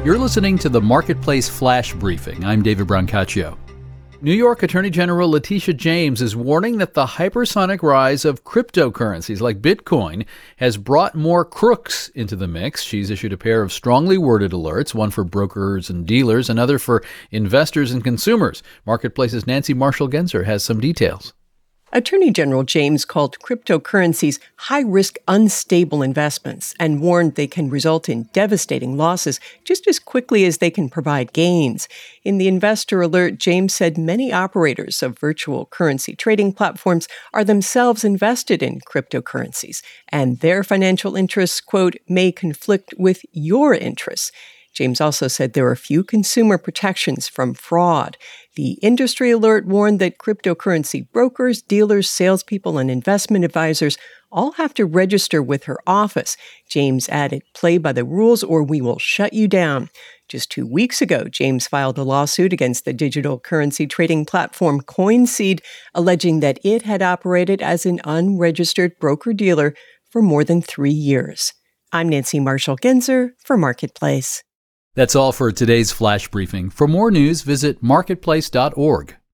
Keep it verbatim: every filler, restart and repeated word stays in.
You're listening to the Marketplace Flash Briefing. I'm David Brancaccio. New York Attorney General Letitia James is warning that the hypersonic rise of cryptocurrencies like Bitcoin has brought more crooks into the mix. She's issued a pair of strongly worded alerts, one for brokers and dealers, another for investors and consumers. Marketplace's Nancy Marshall-Genzer has some details. Attorney General James called cryptocurrencies high-risk, unstable investments and warned they can result in devastating losses just as quickly as they can provide gains. In the investor alert, James said many operators of virtual currency trading platforms are themselves invested in cryptocurrencies, and their financial interests, quote, may conflict with your interests. James also said there are few consumer protections from fraud. The industry alert warned that cryptocurrency brokers, dealers, salespeople, and investment advisors all have to register with her office. James added, play by the rules or we will shut you down. Just two weeks ago, James filed a lawsuit against the digital currency trading platform CoinSeed, alleging that it had operated as an unregistered broker-dealer for more than three years. I'm Nancy Marshall-Genzer for Marketplace. That's all for today's Flash Briefing. For more news, visit marketplace dot org.